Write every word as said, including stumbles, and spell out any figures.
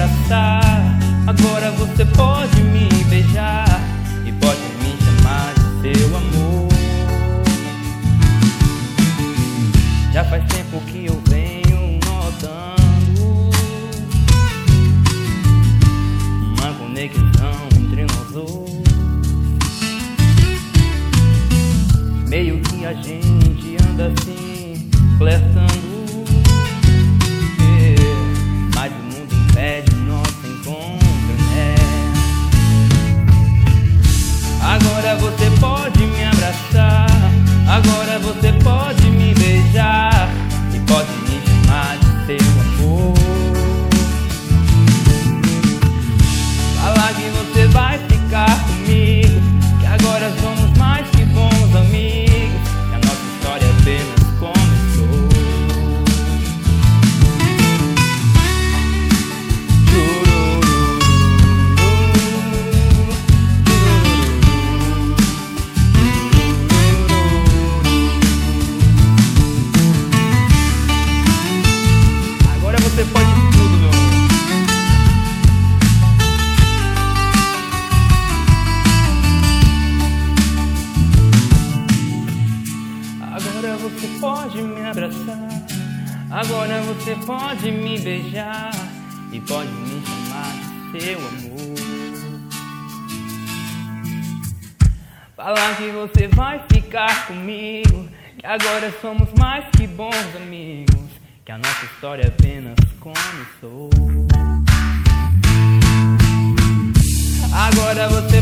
abraçar. Agora você pode me beijar e pode me chamar de seu amor. Já faz tempo que eu venho notando uma conexão entre nós dois. Meio que a gente anda assim, flertando, yeah. Mas o mundo impede o nosso encontro, né? Agora você pode me abraçar, agora você pode me beijar e pode me chamar de seu amor. Falar que você vai ficar comigo, que agora somos mais que bons amigos, que a nossa história apenas começou. Agora você pode tudo, meu amor. Agora você pode me abraçar, agora você pode me beijar e pode me chamar de seu amor. Falar que você vai ficar comigo, que agora somos mais que bons amigos, que a nossa história apenas começou. Agora você